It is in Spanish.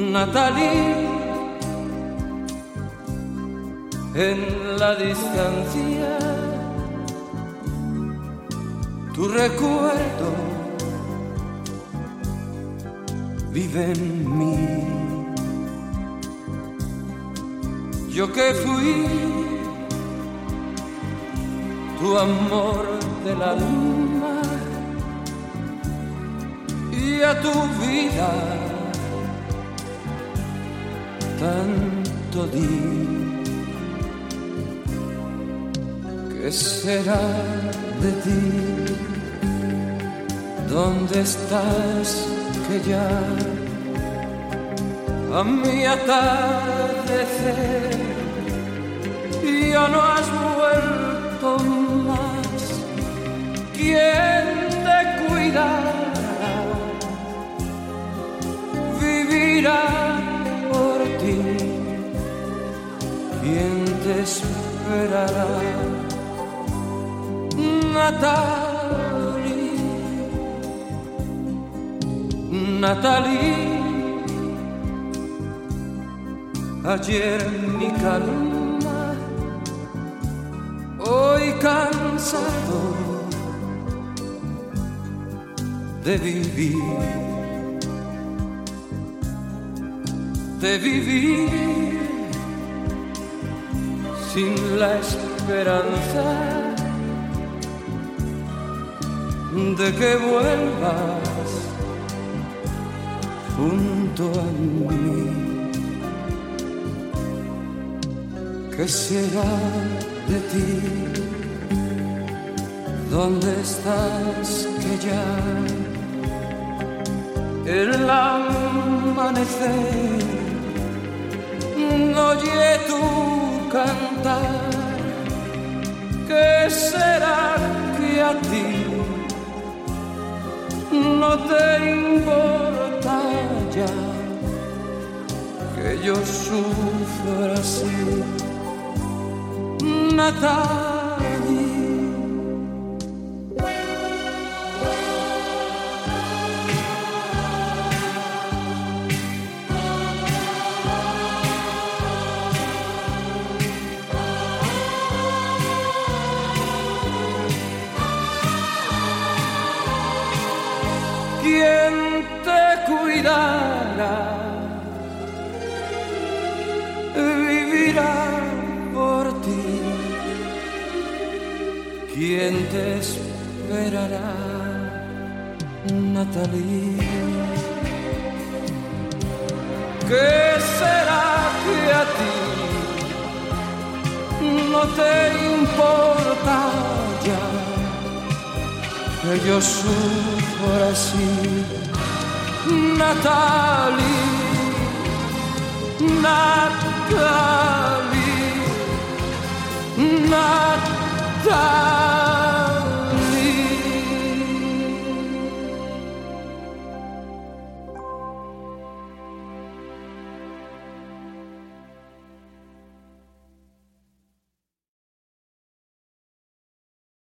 Natalie, en la distancia, tu recuerdo vive en mí. Yo que fui tu amor del alma y a tu vida tanto di. ¿Qué será de ti? ¿Dónde estás que ya a mi atardecer ya no has vuelto más? ¿Quién te cuidará? Vivirá por ti. ¿Quién te esperará? Natalie, Natalie, ayer mi calma, hoy cansado de vivir sin la esperanza de que vuelvas junto a mí. ¿Qué será de ti? ¿Dónde estás que ya el amanecer no oye tu cantar? ¿Qué será que a ti no te importa ya que yo sufra así? Natalie, ¿quién te cuidará? Vivirá por ti. ¿Quién te esperará? Natalie. ¿Qué será que a ti no te importa ya que yo sufra así? Natalie, Natalie, Natalie.